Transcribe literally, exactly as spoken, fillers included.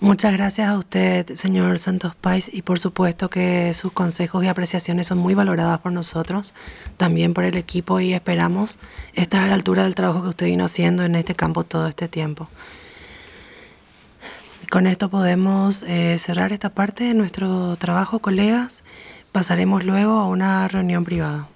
Muchas gracias a usted, señor Santos Pais, y por supuesto que sus consejos y apreciaciones son muy valoradas por nosotros, también por el equipo, y esperamos estar a la altura del trabajo que usted vino haciendo en este campo todo este tiempo. Con esto podemos eh, cerrar esta parte de nuestro trabajo, colegas. Pasaremos luego a una reunión privada.